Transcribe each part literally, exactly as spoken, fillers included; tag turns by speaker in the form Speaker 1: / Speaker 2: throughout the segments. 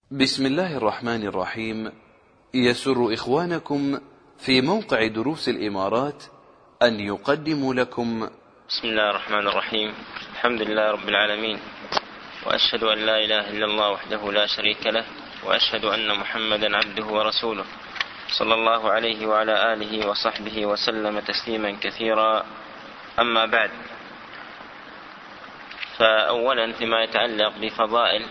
Speaker 1: بسم الله الرحمن الرحيم. يسر إخوانكم في موقع دروس الإمارات أن يقدموا لكم
Speaker 2: بسم الله الرحمن الرحيم. الحمد لله رب العالمين، وأشهد أن لا إله إلا الله وحده لا شريك له، وأشهد أن محمدا عبده ورسوله صلى الله عليه وعلى آله وصحبه وسلم تسليما كثيرا. أما بعد، فأولا فيما يتعلق بفضائل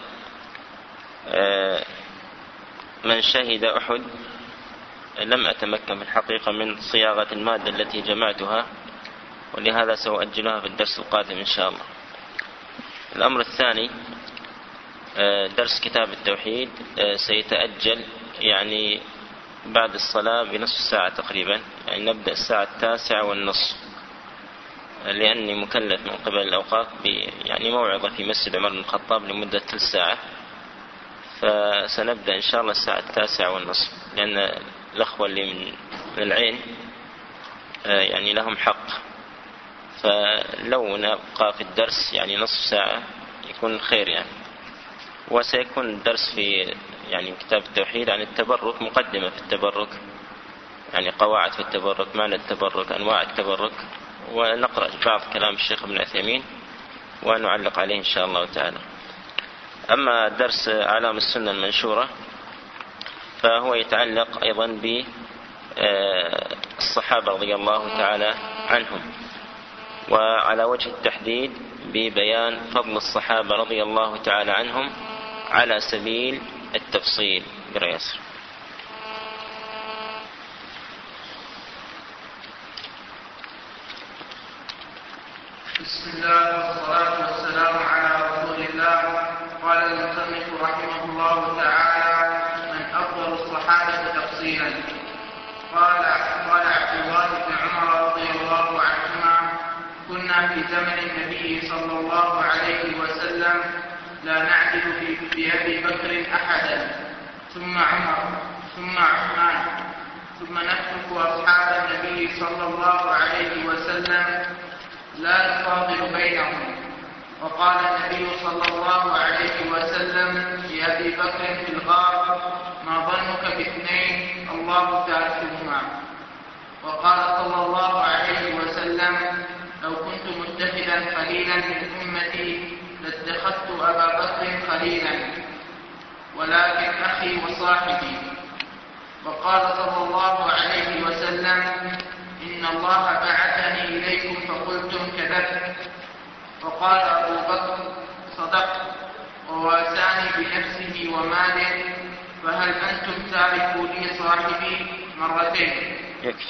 Speaker 2: من شهد أحد، لم أتمكن في الحقيقة من صياغة المادة التي جمعتها، ولهذا سأؤجلها في الدرس القادم إن شاء الله. الأمر الثاني، درس كتاب التوحيد سيتأجل يعني بعد الصلاة بنصف ساعة تقريبا، يعني نبدأ الساعة التاسعة والنصف، لأني مكلف من قبل الأوقاف يعني موعظة في مسجد عمر بن الخطاب لمدة ثلث ساعة، فسنبدأ إن شاء الله الساعة التاسعة والنصف، لأن الأخوة اللي من العين يعني لهم حق، فلو نبقى في الدرس يعني نصف ساعة يكون خير يعني. وسيكون الدرس في يعني كتاب التوحيد عن التبرك، مقدمة في التبرك، يعني قواعد في التبرك، معنى التبرك، أنواع التبرك، ونقرأ بعض كلام الشيخ ابن عثيمين ونعلق عليه إن شاء الله تعالى. أما درس أعلام السنة المنشورة فهو يتعلق أيضا بالصحابة رضي الله تعالى عنهم، وعلى وجه التحديد ببيان فضل الصحابة رضي الله تعالى عنهم على سبيل التفصيل. برياسر.
Speaker 3: بسم الله والصلاة والسلام على رسول الله. قال المصنف رحمه الله تعالى: من أفضل الصحابة تفصيلا. قال قال عبد الله بن عمر رضي الله عنهما: كنا في زمن النبي صلى الله عليه وسلم لا نعدل في بأبي بكر أحدا، ثم عمر، ثم عثمان، ثم نترك أصحاب النبي صلى الله عليه وسلم لا نفاضل بينهم. وقال النبي صلى الله عليه وسلم لأبي بكر في الغار: ما ظنك باثنين الله ثالثهما. وقال صلى الله عليه وسلم: لو كنت متخذا خليلا من أمتي لاتخذت أبا بكر خليلا، ولكن أخي وصاحبي. وقال صلى الله عليه وسلم: إن الله بعثني إليكم فقلتم كذبت. وقال أبو بكر: صدقت، وواساني بنفسه وماله، فهل أنتم تاركوا لي صاحبي؟ مرتين.
Speaker 2: يكفي.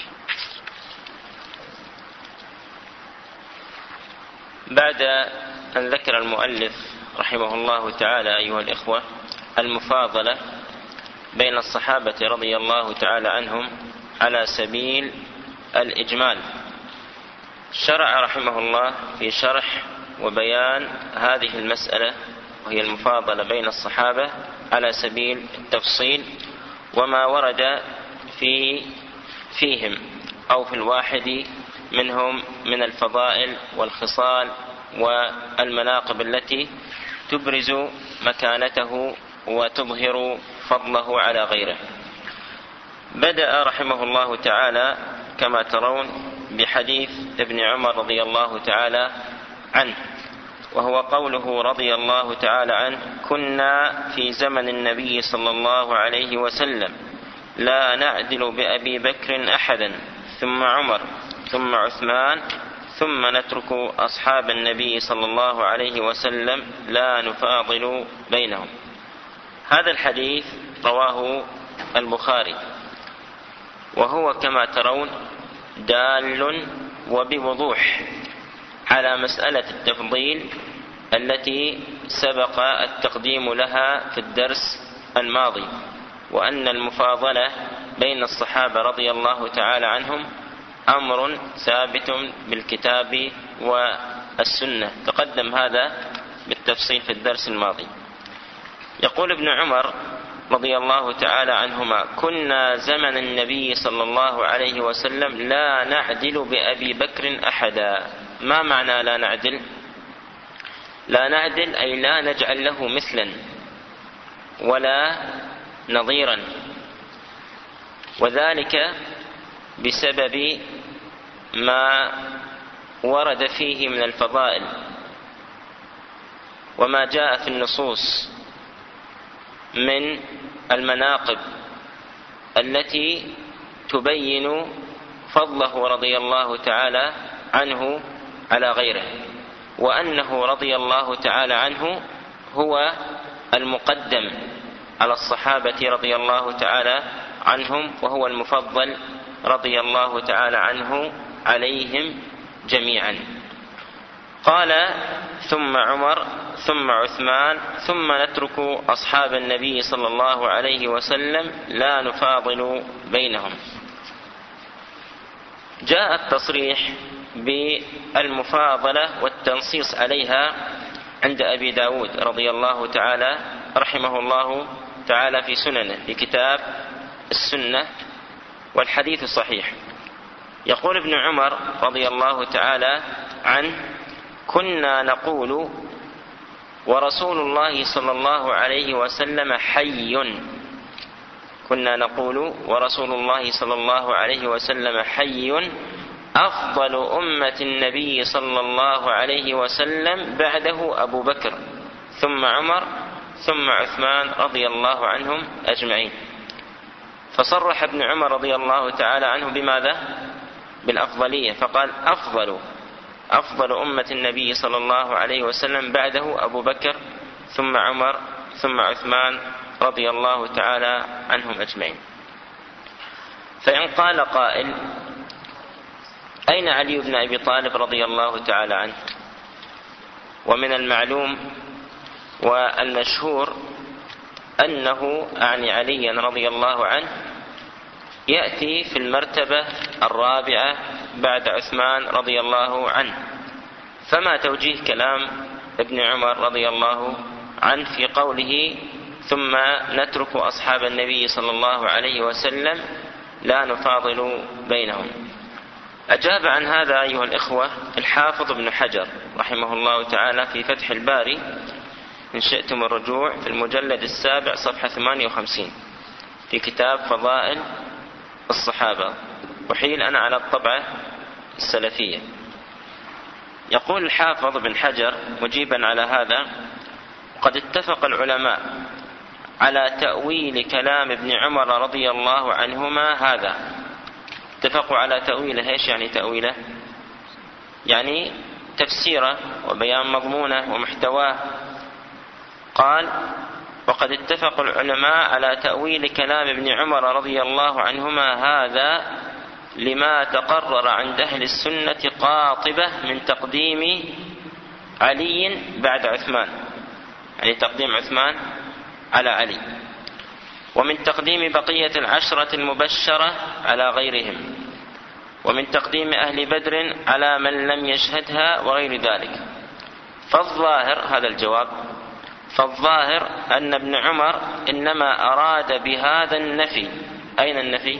Speaker 2: بعد أن ذكر المؤلف رحمه الله تعالى أيها الإخوة المفاضلة بين الصحابة رضي الله تعالى عنهم على سبيل الإجمال، شرع رحمه الله في شرح وبيان هذه المسألة، وهي المفاضلة بين الصحابة على سبيل التفصيل، وما ورد في فيهم أو في الواحد منهم من الفضائل والخصال والمناقب التي تبرز مكانته وتظهر فضله على غيره. بدأ رحمه الله تعالى كما ترون بحديث ابن عمر رضي الله تعالى عنه، وهو قوله رضي الله تعالى عنه: كنا في زمن النبي صلى الله عليه وسلم لا نعدل بأبي بكر أحدا، ثم عمر، ثم عثمان، ثم نترك أصحاب النبي صلى الله عليه وسلم لا نفاضل بينهم. هذا الحديث رواه البخاري، وهو كما ترون دال وبوضوح على مسألة التفضيل التي سبق التقديم لها في الدرس الماضي، وأن المفاضلة بين الصحابة رضي الله تعالى عنهم أمر ثابت بالكتاب والسنة، تقدم هذا بالتفصيل في الدرس الماضي. يقول ابن عمر رضي الله تعالى عنهما: كنا زمن النبي صلى الله عليه وسلم لا نعدل بأبي بكر أحدا. ما معنى لا نعدل؟ لا نعدل أي لا نجعل له مثلا، ولا نظيرا، وذلك بسبب ما ورد فيه من الفضائل وما جاء في النصوص من المناقب التي تبين فضله رضي الله تعالى عنه على غيره، وأنه رضي الله تعالى عنه هو المقدم على الصحابة رضي الله تعالى عنهم، وهو المفضل رضي الله تعالى عنه عليهم جميعا. قال: ثم عمر ثم عثمان ثم نترك أصحاب النبي صلى الله عليه وسلم لا نفاضل بينهم. جاء التصريح بالمفاضلة والتنصيص عليها عند أبي داود رضي الله تعالى رحمه الله تعالى في سننه في كتاب السنة، والحديث صحيح. يقول ابن عمر رضي الله تعالى عنه: كنا نقول ورسول الله صلى الله عليه وسلم حي كنا نقول ورسول الله صلى الله عليه وسلم حي أفضل أمة النبي صلى الله عليه وسلم بعده أبو بكر ثم عمر ثم عثمان رضي الله عنهم أجمعين. فصرح ابن عمر رضي الله تعالى عنه بماذا؟ بالأفضلية، فقال: أفضل أفضل أمة النبي صلى الله عليه وسلم بعده أبو بكر ثم عمر ثم عثمان رضي الله تعالى عنهم أجمعين. فإن قال قائل: أين علي بن أبي طالب رضي الله تعالى عنه؟ ومن المعلوم والمشهور أنه أعني عليا رضي الله عنه يأتي في المرتبة الرابعة بعد عثمان رضي الله عنه. فما توجيه كلام ابن عمر رضي الله عنه في قوله: ثم نترك أصحاب النبي صلى الله عليه وسلم لا نفاضل بينهم؟ أجاب عن هذا أيها الإخوة الحافظ ابن حجر رحمه الله تعالى في فتح الباري، إن شئتم الرجوع في المجلد السابع صفحة ثمانية وخمسين في كتاب فضائل الصحابة، وحيل أنا على الطبعة السلفية. يقول الحافظ ابن حجر مجيبا على هذا: قد اتفق العلماء على تأويل كلام ابن عمر رضي الله عنهما هذا. اتفقوا على تأويله. ايش يعني تأويله؟ يعني تفسيره وبيان مضمونه ومحتواه. قال: وقد اتفق العلماء على تأويل كلام ابن عمر رضي الله عنهما هذا لما تقرر عند أهل السنة قاطبة من تقديم علي بعد عثمان، يعني تقديم عثمان على علي، ومن تقديم بقية العشرة المبشرة على غيرهم، ومن تقديم أهل بدر على من لم يشهدها وغير ذلك. فالظاهر هذا الجواب فالظاهر أن ابن عمر إنما أراد بهذا النفي. أين النفي؟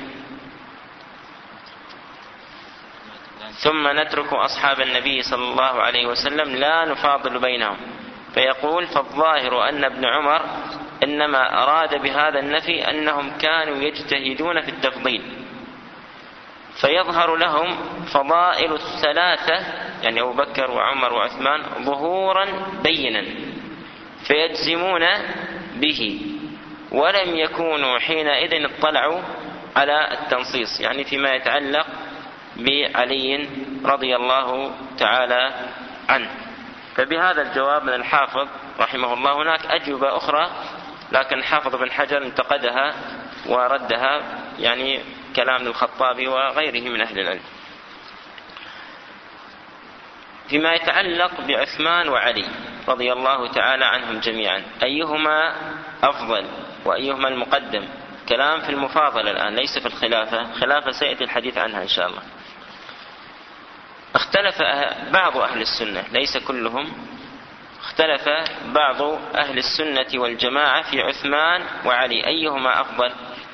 Speaker 2: ثم نترك أصحاب النبي صلى الله عليه وسلم لا نفاضل بينهم. فيقول: فالظاهر أن ابن عمر إنما أراد بهذا النفي أنهم كانوا يجتهدون في التفضيل، فيظهر لهم فضائل الثلاثة، يعني أبو بكر وعمر وعثمان، ظهورا بينا فيجزمون به، ولم يكونوا حينئذ اطلعوا على التنصيص، يعني فيما يتعلق بعلي رضي الله تعالى عنه. فبهذا الجواب من الحافظ رحمه الله، هناك أجوبة أخرى لكن حافظ بن حجر انتقدها وردها، يعني كلام الخطابي وغيره من أهل العلم. فيما يتعلق بعثمان وعلي رضي الله تعالى عنهم جميعا، أيهما أفضل وأيهما المقدم؟ كلام في المفاضلة الآن، ليس في الخلافة. خلافة سيأتي الحديث عنها إن شاء الله. اختلف بعض أهل السنة، ليس كلهم، اختلف بعض أهل السنة والجماعة في عثمان وعلي أيهما أفضل.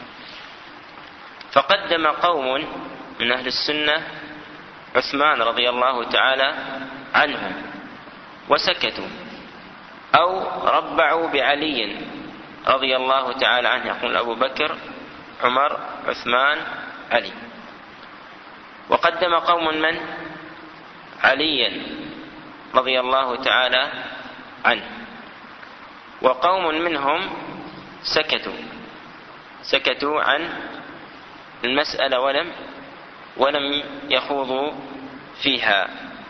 Speaker 2: فقدم قوم من أهل السنة عثمان رضي الله تعالى عنهم وسكتوا، أو ربعوا بعلي رضي الله تعالى عنه، يقول أبو بكر عمر عثمان علي. وقدم قوم من؟ عليا رضي الله تعالى عنه، وقوم منهم سكتوا سكتوا عن المسألة ولم ولم يخوضوا فيها.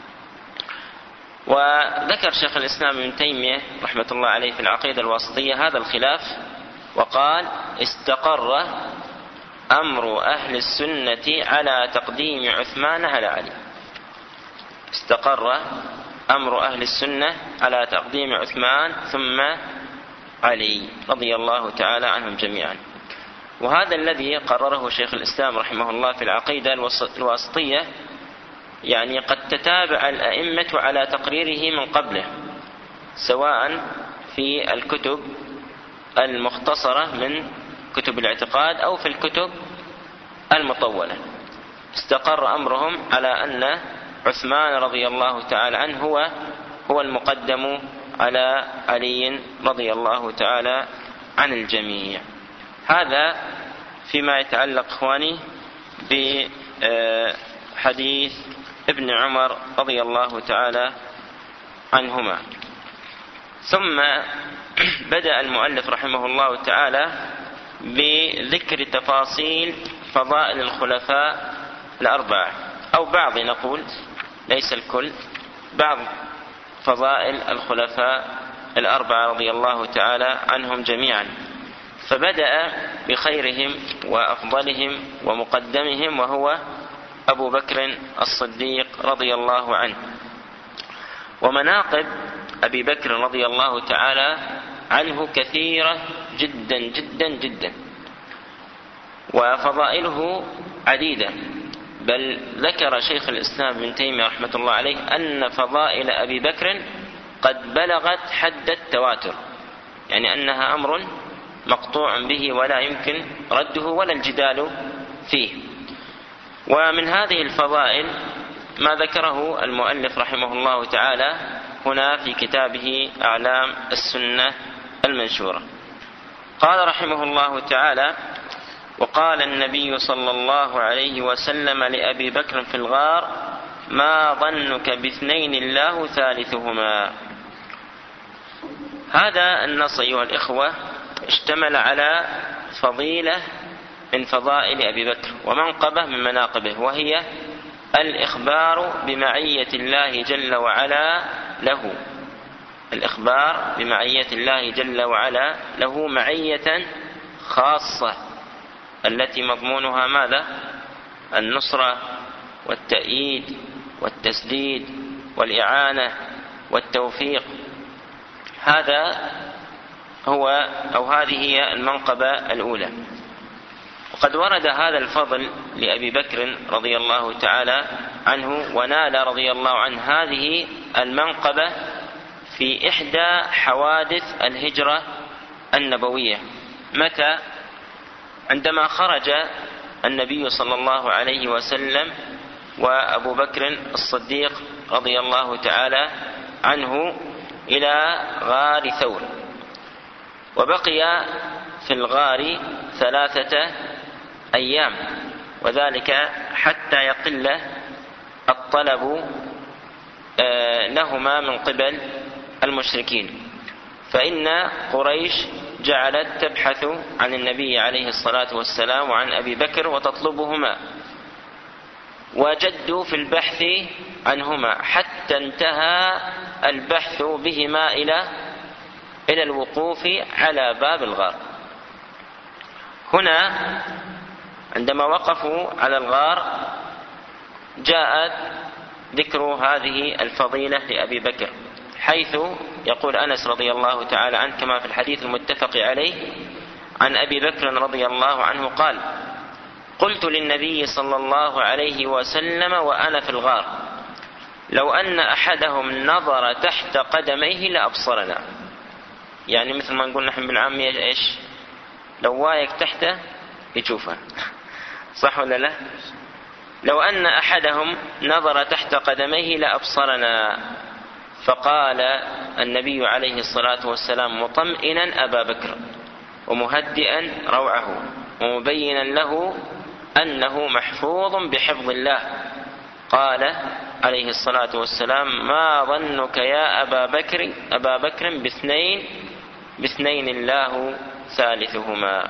Speaker 2: وذكر شيخ الإسلام ابن تيمية رحمة الله عليه في العقيدة الواسطية هذا الخلاف، وقال: استقر أمر أهل السنة على تقديم عثمان على علي. استقر أمر أهل السنة على تقديم عثمان ثم علي رضي الله تعالى عنهم جميعا. وهذا الذي قرره شيخ الإسلام رحمه الله في العقيدة الواسطية، يعني قد تتابع الأئمة على تقريره من قبله، سواء في الكتب المختصرة من كتب الاعتقاد أو في الكتب المطولة. استقر أمرهم على أن عثمان رضي الله تعالى عنه هو هو المقدم على علي رضي الله تعالى عن الجميع. هذا فيما يتعلق إخواني بحديث ابن عمر رضي الله تعالى عنهما. ثم بدأ المؤلف رحمه الله تعالى بذكر تفاصيل فضائل الخلفاء الأربعة، أو بعض، نقول ليس الكل، بعض فضائل الخلفاء الأربعة رضي الله تعالى عنهم جميعا. فبدأ بخيرهم وأفضلهم ومقدمهم، وهو أبو بكر الصديق رضي الله عنه. ومناقب أبي بكر رضي الله تعالى عنه كثيرة جدا جدا جدا، وفضائله عديدة، بل ذكر شيخ الإسلام ابن تيمية رحمة الله عليه أن فضائل أبي بكر قد بلغت حد التواتر، يعني أنها أمر مقطوع به ولا يمكن رده ولا الجدال فيه. ومن هذه الفضائل ما ذكره المؤلف رحمه الله تعالى هنا في كتابه أعلام السنة المنشورة. قال رحمه الله تعالى: وقال النبي صلى الله عليه وسلم لأبي بكر في الغار: ما ظنك باثنين الله ثالثهما. هذا النص أيها الإخوة اشتمل على فضيلة من فضائل أبي بكر ومنقبة من مناقبه، وهي الإخبار بمعية الله جل وعلا له الإخبار بمعية الله جل وعلا له معية خاصة، التي مضمونها ماذا؟ النصرة والتأييد والتسديد والإعانة والتوفيق. هذا هو أو هذه هي المنقبة الأولى. وقد ورد هذا الفضل لأبي بكر رضي الله تعالى عنه، ونال رضي الله عنه هذه المنقبة في إحدى حوادث الهجرة النبوية. متى؟ عندما خرج النبي صلى الله عليه وسلم وأبو بكر الصديق رضي الله تعالى عنه إلى غار ثور، وبقي في الغار ثلاثة أيام، وذلك حتى يقل الطلب لهما من قبل المشركين، فإن قريش جعلت تبحث عن النبي عليه الصلاة والسلام وعن أبي بكر وتطلبهما، وجدوا في البحث عنهما حتى انتهى البحث بهما إلى إلى الوقوف على باب الغار. هنا عندما وقفوا على الغار جاءت ذكر هذه الفضيلة لأبي بكر، حيث يقول أنس رضي الله تعالى عنه كما في الحديث المتفق عليه عن أبي بكر رضي الله عنه قال: قلت للنبي صلى الله عليه وسلم وأنا في الغار: لو أن أحدهم نظر تحت قدميه لأبصرنا. يعني مثل ما نقول نحن بالعامية إيش؟ لو وايك تحته يشوفه، صح ولا لا؟ لو أن أحدهم نظر تحت قدميه لأبصرنا. فقال النبي عليه الصلاة والسلام مطمئنا أبا بكر: ومهدئا روعه ومبينا له أنه محفوظ بحفظ الله. قال عليه الصلاة والسلام: ما ظنك يا أبا بكر أبا بكر باثنين باثنين الله ثالثهما.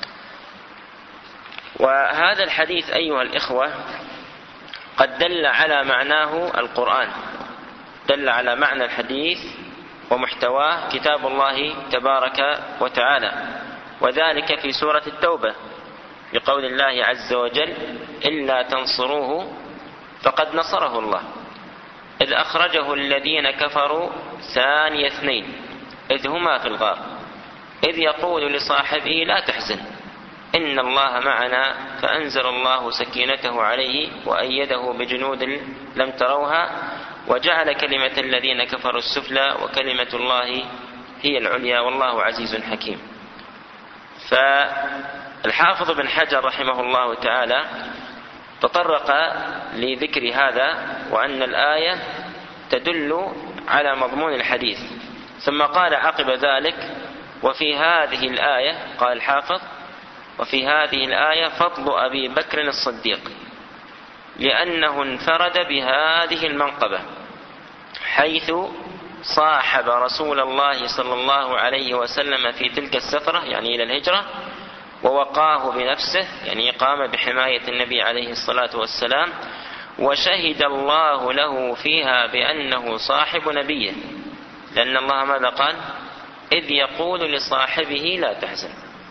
Speaker 2: وهذا الحديث أيها الإخوة قد دل على معناه القرآن، دل على معنى الحديث ومحتواه كتاب الله تبارك وتعالى، وذلك في سورة التوبة بقول الله عز وجل: إلا تنصروه فقد نصره الله إذ أخرجه الذين كفروا ثاني اثنين إذ هما في الغار إذ يقول لصاحبه لا تحزن إن الله معنا فأنزل الله سكينته عليه وأيده بجنود لم تروها وجعل كلمة الذين كفروا السفلى وكلمة الله هي العليا والله عزيز حكيم. فالحافظ بن حجر رحمه الله تعالى تطرق لذكر هذا وأن الآية تدل على مضمون الحديث، ثم قال عقب ذلك: وفي هذه الآية، قال الحافظ: وفي هذه الآية فضل أبي بكر الصديق لأنه انفرد بهذه المنقبة حيث صاحب رسول الله صلى الله عليه وسلم في تلك السفرة يعني إلى الهجرة، ووقاه بنفسه يعني قام بحماية النبي عليه الصلاة والسلام، وشهد الله له فيها بأنه صاحب نبيه، لأن الله ماذا قال؟ إذ يقول لصاحبه لا تحزن.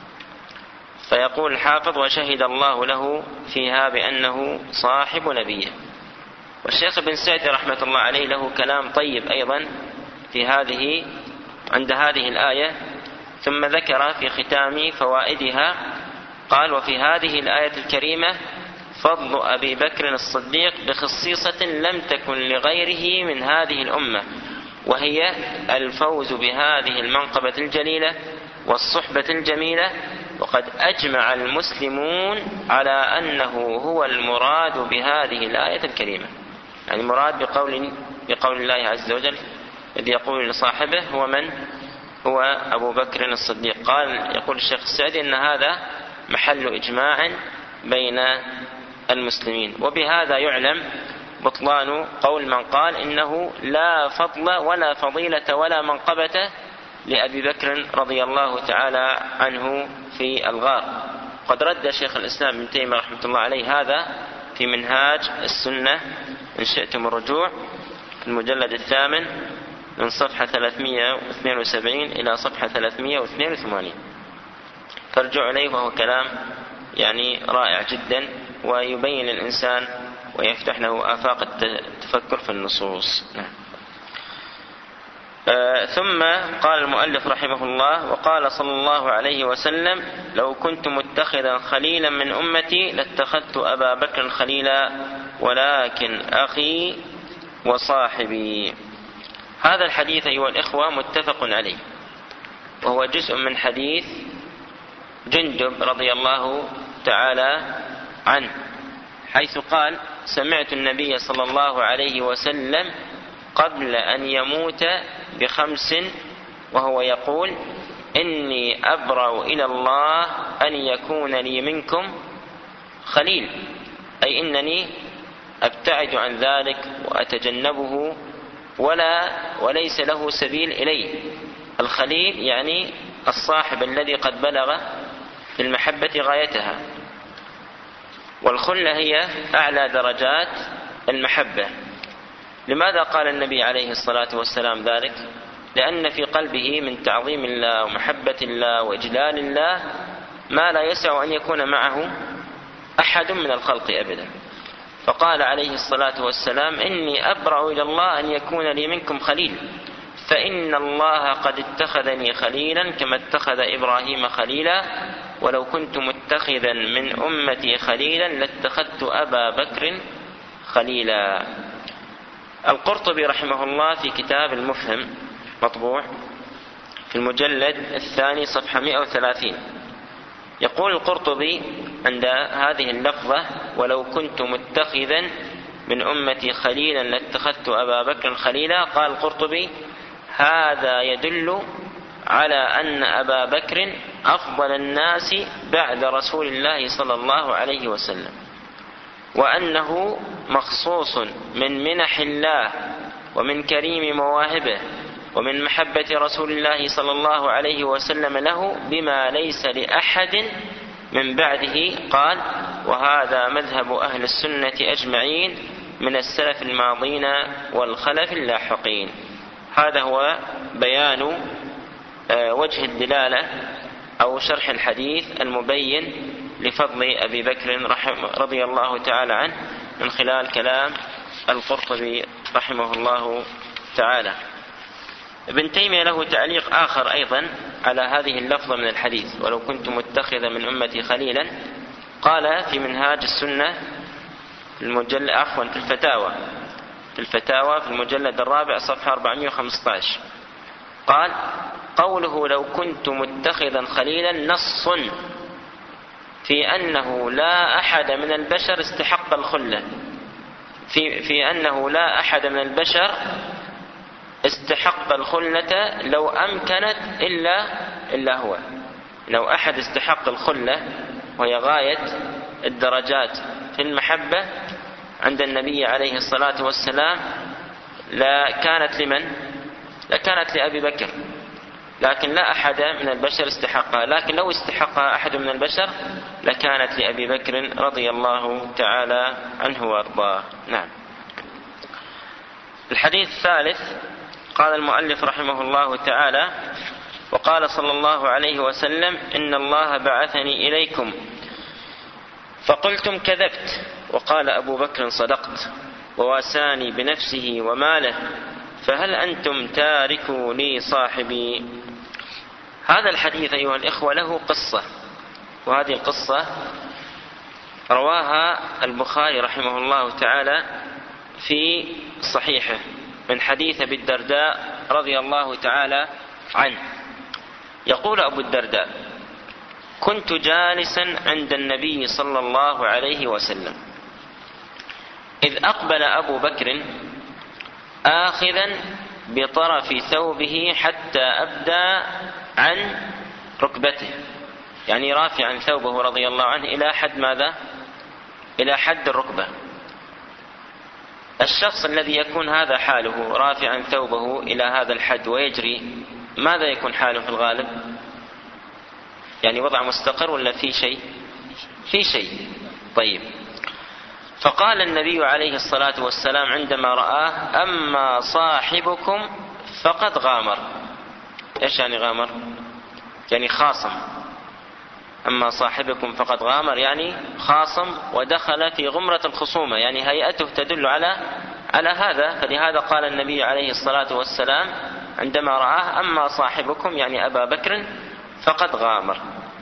Speaker 2: فيقول الحافظ: وشهد الله له فيها بأنه صاحب نبيه. والشيخ ابن سعدي رحمة الله عليه له كلام طيب أيضا في هذه عند هذه الآية، ثم ذكر في ختام فوائدها قال: وفي هذه الآية الكريمة فضل أبي بكر الصديق بخصيصة لم تكن لغيره من هذه الأمة، وهي الفوز بهذه المنقبة الجليلة والصحبة الجميلة، وقد أجمع المسلمون على أنه هو المراد بهذه الآية الكريمة. يعني المراد بقول, بقول الله عز وجل إذ يقول لصاحبه هو من؟ هو أبو بكر الصديق. قال يقول الشيخ السعدي أن هذا محل إجماع بين المسلمين، وبهذا يعلم بطلان قول من قال إنه لا فضل ولا فضيلة ولا منقبة لأبي بكر رضي الله تعالى عنه في الغار. قد رد شيخ الإسلام ابن تيمية رحمة الله عليه هذا في منهاج السنة إن شئتم الرجوع في المجلد الثامن من صفحة ثلاثمائة واثنين وسبعين إلى صفحة ثلاثمائة واثنين وثمانين، فارجعوا إليه، وهو كلام يعني رائع جدا ويبين الإنسان ويفتح له آفاق التفكر في النصوص. نعم. آه ثم قال المؤلف رحمه الله: وقال صلى الله عليه وسلم: لو كنت متخذا خليلا من أمتي لاتخذت أبا بكر خليلا ولكن أخي وصاحبي. هذا الحديث أيها الإخوة متفق عليه، وهو جزء من حديث جندب رضي الله تعالى عنه، حيث قال: سمعت النبي صلى الله عليه وسلم قبل أن يموت بخمس وهو يقول: إني أبرأ إلى الله أن يكون لي منكم خليل، أي إنني أبتعد عن ذلك وأتجنبه ولا وليس له سبيل إليه. الخليل يعني الصاحب الذي قد بلغ في المحبة غايتها، والخلة هي أعلى درجات المحبة. لماذا قال النبي عليه الصلاة والسلام ذلك؟ لأن في قلبه من تعظيم الله ومحبة الله وإجلال الله ما لا يسع أن يكون معه أحد من الخلق أبدا. فقال عليه الصلاة والسلام: إني أبرأ إلى الله أن يكون لي منكم خليل، فإن الله قد اتخذني خليلا كما اتخذ إبراهيم خليلا، ولو كنت متخذا من أمتي خليلا لاتخذت أبا بكر خليلا. القرطبي رحمه الله في كتاب المفهم مطبوع في المجلد الثاني صفحة مئة وثلاثين يقول القرطبي عند هذه اللفظة: ولو كنت متخذا من أمتي خليلا لاتخذت أبا بكر خليلا، قال القرطبي: هذا يدل على أن أبا بكر أفضل الناس بعد رسول الله صلى الله عليه وسلم، وأنه مخصوص من منح الله ومن كريم مواهبه ومن محبة رسول الله صلى الله عليه وسلم له بما ليس لأحد من بعده. قال: وهذا مذهب أهل السنة أجمعين من السلف الماضين والخلف اللاحقين. هذا هو بيان وجه الدلالة أو شرح الحديث المبين لفضل أبي بكر رضي الله تعالى عنه من خلال كلام القرطبي رحمه الله تعالى. ابن تيمية له تعليق آخر أيضا على هذه اللفظة من الحديث: ولو كنت متخذا من أمتي خليلا. قال في منهاج السنة المجلد عفوا في الفتاوى في الفتاوى في المجلد الرابع صفحة أربعمائة وخمسة عشر، قال: قوله لو كنت متخذا خليلا نص في أنه لا أحد من البشر استحق الخلة، في, في أنه لا أحد من البشر استحق الخلة لو أمكنت إلا, إلا هو. لو أحد استحق الخلة وهي غاية الدرجات في المحبة عند النبي عليه الصلاة والسلام لا كانت لمن؟ لا كانت لأبي بكر، لكن لا أحد من البشر استحقها، لكن لو استحقها أحد من البشر لكانت لأبي بكر رضي الله تعالى عنه وأرضاه. نعم. الحديث الثالث قال المؤلف رحمه الله تعالى: وقال صلى الله عليه وسلم: إن الله بعثني إليكم فقلتم كذبت، وقال أبو بكر صدقت، وواساني بنفسه وماله، فهل أنتم تاركوا لي صاحبي؟ هذا الحديث أيها الإخوة له قصة، وهذه القصة رواها البخاري رحمه الله تعالى في صحيحه من حديث أبي الدرداء رضي الله تعالى عنه. يقول أبو الدرداء: كنت جالسا عند النبي صلى الله عليه وسلم إذ أقبل أبو بكر آخذا بطرف ثوبه حتى أبدى عن ركبته، يعني رافعا ثوبه رضي الله عنه إلى حد ماذا؟ إلى حد الركبة. الشخص الذي يكون هذا حاله رافعا ثوبه إلى هذا الحد ويجري، ماذا يكون حاله في الغالب؟ يعني وضع مستقر ولا في شيء؟ في شيء. طيب، فقال النبي عليه الصلاة والسلام عندما رآه: أما صاحبكم فقد غامر. إيش يعني غامر؟ يعني خاصم. أما صاحبكم فقد غامر يعني خاصم ودخل في غمرة الخصومة، يعني هيئته تدل على على هذا. فلهذا قال النبي عليه الصلاة والسلام عندما رآه: أما صاحبكم يعني أبا بكر فقد غامر.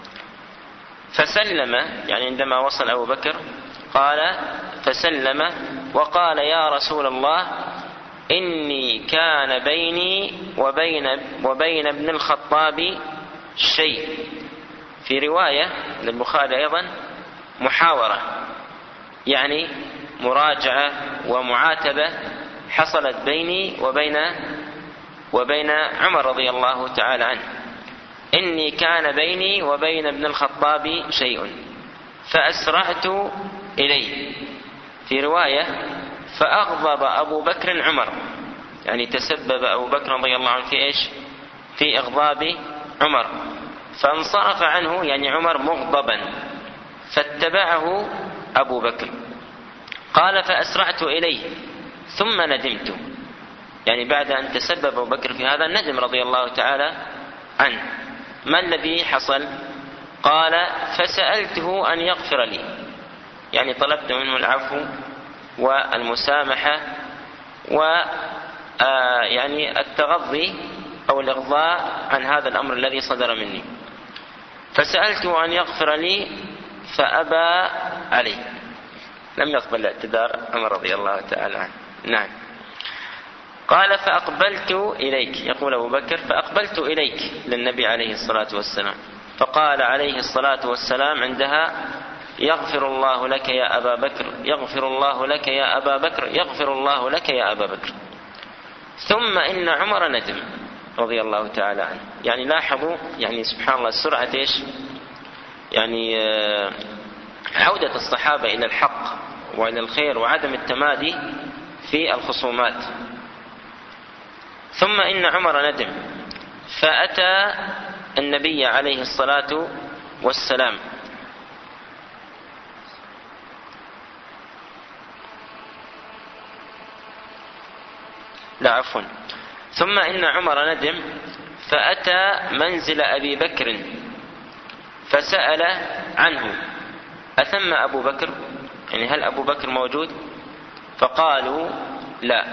Speaker 2: فسلم، يعني عندما وصل أبو بكر قال فسلم وقال: يا رسول الله، إني كان بيني وبين, وبين ابن الخطاب شيء. في رواية للبخاري أيضا محاورة، يعني مراجعة ومعاتبة حصلت بيني وبين وبين عمر رضي الله تعالى عنه. إني كان بيني وبين ابن الخطاب شيء فأسرعت إليه. في رواية فأغضب أبو بكر عمر، يعني تسبب أبو بكر رضي الله عنه في إيش؟ في إغضاب عمر، فانصرف عنه، يعني عمر مغضبا، فاتبعه أبو بكر. قال فأسرعت إليه ثم ندمت، يعني بعد أن تسبب أبو بكر في هذا الندم رضي الله تعالى عنه. ما الذي حصل؟ قال فسألته أن يغفر لي، يعني طلبت منه العفو والمسامحة و يعني التغضي أو الإغضاء عن هذا الأمر الذي صدر مني. فسألته أن يغفر لي فأبى عليه، لم يقبل الاعتذار عمر رضي الله تعالى عنه. نعم. قال فأقبلت إليك، يقول أبو بكر فأقبلت إليك للنبي عليه الصلاة والسلام، فقال عليه الصلاة والسلام عندها: يغفر الله لك يا أبا بكر، يغفر الله لك يا أبا بكر، يغفر الله لك يا أبا بكر. ثم إن عمر ندم رضي الله تعالى عنه، يعني لاحظوا يعني سبحان الله سرعة إيش يعني عودة الصحابة إلى الحق وإلى الخير وعدم التمادي في الخصومات. ثم إن عمر ندم فأتى النبي عليه الصلاة والسلام لا عفوا ثم إن عمر ندم فأتى منزل أبي بكر فسأل عنه أثم أبو بكر، يعني هل أبو بكر موجود؟ فقالوا لا.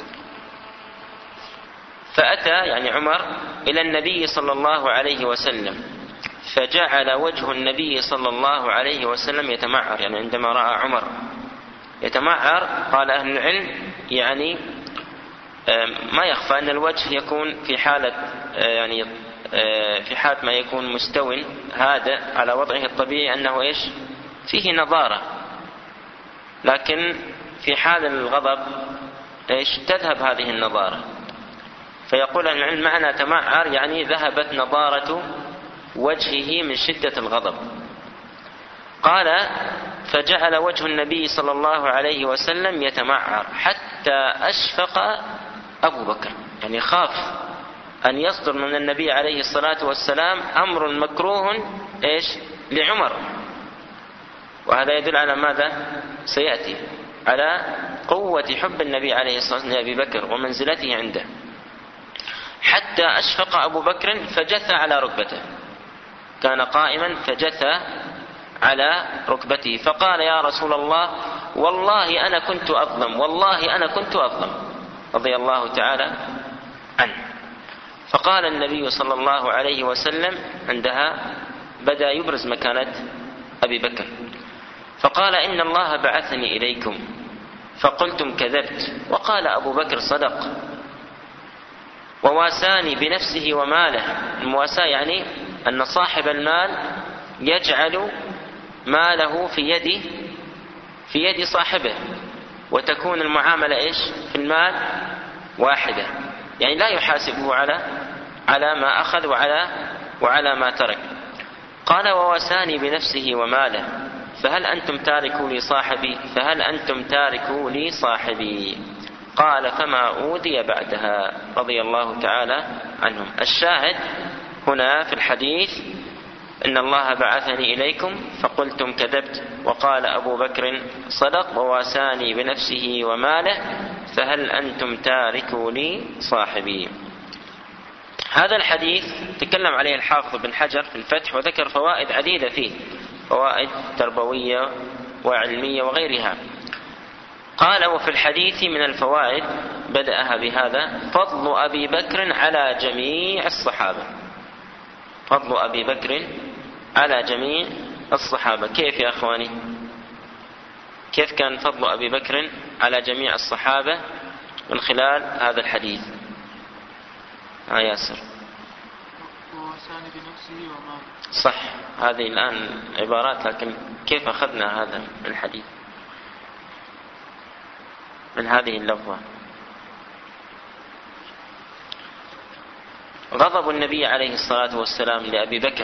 Speaker 2: فأتى يعني عمر إلى النبي صلى الله عليه وسلم فجعل وجه النبي صلى الله عليه وسلم يتمعر، يعني عندما رأى عمر يتمعر قال أهل العلم يعني ما يخفى أن الوجه يكون في حالة يعني في حالة ما يكون مستو هادئ على وضعه الطبيعي أنه إيش فيه نضارة، لكن في حال الغضب إيش تذهب هذه النضارة. فيقول أهل العلم معنى تمعر يعني ذهبت نضارة وجهه من شدة الغضب. قال فجعل وجه النبي صلى الله عليه وسلم يتمعر حتى أشفق أبو بكر، يعني خاف أن يصدر من النبي عليه الصلاة والسلام أمر مكروه إيش لعمر، وهذا يدل على ماذا سيأتي على قوة حب النبي عليه الصلاة والسلام لأبي بكر ومنزلته عنده. حتى أشفق أبو بكر فجث على ركبته، كان قائما فجث على ركبته فقال يا رسول الله والله أنا كنت أظلم، والله أنا كنت أظلم رضي الله تعالى عنه. فقال النبي صلى الله عليه وسلم عندها بدأ يبرز مكانة أبي بكر فقال إن الله بعثني إليكم فقلتم كذبت، وقال أبو بكر صدق، وواساني بنفسه وماله. المواساة يعني أن صاحب المال يجعل ماله في يد في يد صاحبه وتكون المعاملة إيش في المال واحدة، يعني لا يحاسبه على على ما أخذ وعلى وعلى ما ترك. قال وواساني بنفسه وماله فهل أنتم تاركوا لي صاحبي فهل أنتم تاركوا لي صاحبي قال فما أوذي بعدها رضي الله تعالى عنهم. الشاهد هنا في الحديث إن الله بعثني إليكم فقلتم كذبت، وقال أبو بكر صدق، وواساني بنفسه وماله فهل أنتم تاركوا لي صاحبي. هذا الحديث تكلم عليه الحافظ بن حجر في الفتح وذكر فوائد عديدة فيه، فوائد تربوية وعلمية وغيرها. قال وفي الحديث من الفوائد بدأها بهذا فضل أبي بكر على جميع الصحابة، فضل أبي بكر على جميع الصحابة. كيف يا أخواني؟ كيف كان فضل أبي بكر على جميع الصحابة من خلال هذا الحديث؟ آه ياسر صح، هذه الآن عبارات، لكن كيف أخذنا هذا الحديث من هذه اللفظة؟ غضب النبي عليه الصلاة والسلام لأبي بكر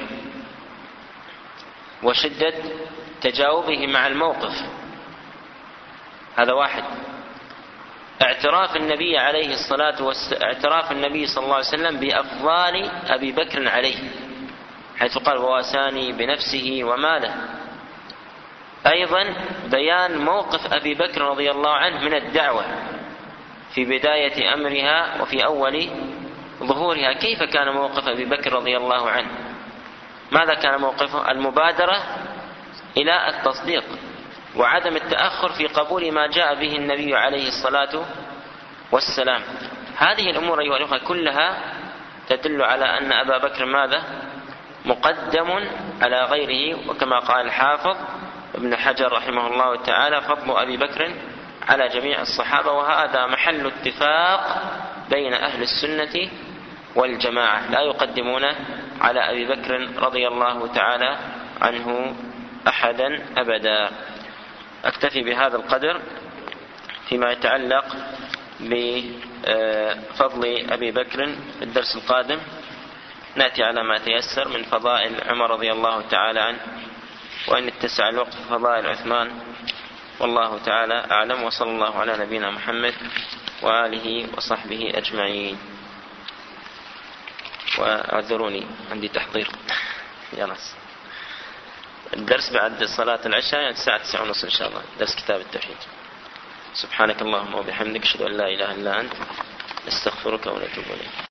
Speaker 2: وشدة تجاوبه مع الموقف، هذا واحد. اعتراف النبي عليه الصلاة والسلام اعتراف النبي صلى الله عليه وسلم بأفضال أبي بكر عليه، حيث قال وواساني بنفسه وماله. أيضا بيان موقف أبي بكر رضي الله عنه من الدعوة في بداية أمرها وفي أول ظهورها. كيف كان موقف أبي بكر رضي الله عنه؟ ماذا كان موقفه؟ المبادرة إلى التصديق وعدم التأخر في قبول ما جاء به النبي عليه الصلاة والسلام. هذه الأمور أيها الأخوة كلها تدل على أن أبا بكر ماذا؟ مقدم على غيره، وكما قال الحافظ ابن حجر رحمه الله تعالى فضل أبي بكر على جميع الصحابة، وهذا محل اتفاق بين أهل السنة والجماعة، لا يقدمون على أبي بكر رضي الله تعالى عنه أحدا أبدا. أكتفي بهذا القدر فيما نأتي على ما تيسر من فضائل عمر رضي الله تعالى عنه، وإن اتسع الوقت فضائل عثمان، والله تعالى أعلم. وصلى الله على نبينا محمد وآله وصحبه أجمعين. وأعذروني عندي تحضير يا ناس. الدرس بعد صلاة العشاء يعني الساعة تسعة ونصف إن شاء الله، درس كتاب التوحيد. سبحانك اللهم وبحمدك، أشهد أن لا إله إلا أنت، نستغفرك ونتوب إليك.